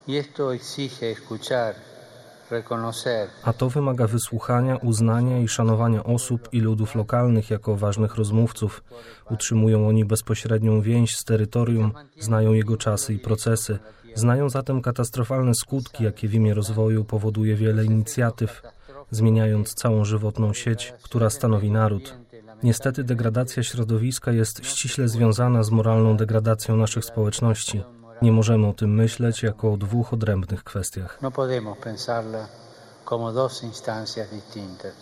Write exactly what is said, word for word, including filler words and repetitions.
A to wymaga wysłuchania, uznania i szanowania osób i ludów lokalnych jako ważnych rozmówców. Utrzymują oni bezpośrednią więź z terytorium, znają jego czasy i procesy. Znają zatem katastrofalne skutki, jakie w imię rozwoju powoduje wiele inicjatyw, zmieniając całą żywotną sieć, która stanowi naród. Niestety degradacja środowiska jest ściśle związana z moralną degradacją naszych społeczności. Nie możemy o tym myśleć jako o dwóch odrębnych kwestiach. No podemos pensarla como dos instancias distintas.